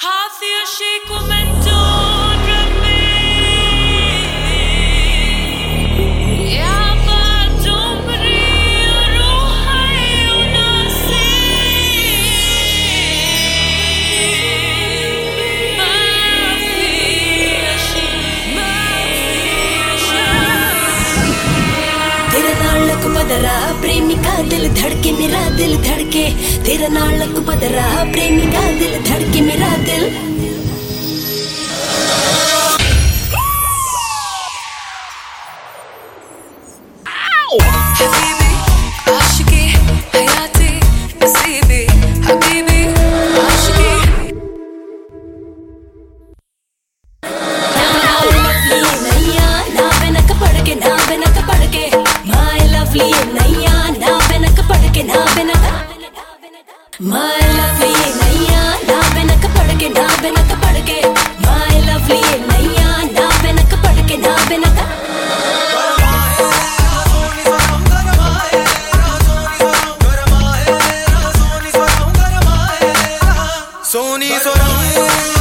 Hacia și comentul बदरा प्रेमिका दिल धड़के मेरा दिल धड़के तेरा नालक बदरा प्रेमिका दिल धड़के मेरा दिल حبيبي عاشقي حياتي نصيبي حبيبي عاشقي नैया ना बनक पड़ के ना बनक पड़ के My lovely नैया ना बनक पड़ के ना बनक My lovely नैया ना बनक पड़ के ना बनक पड़ के My lovely नैया ना बनक पड़ के ना बनक सोनी सोना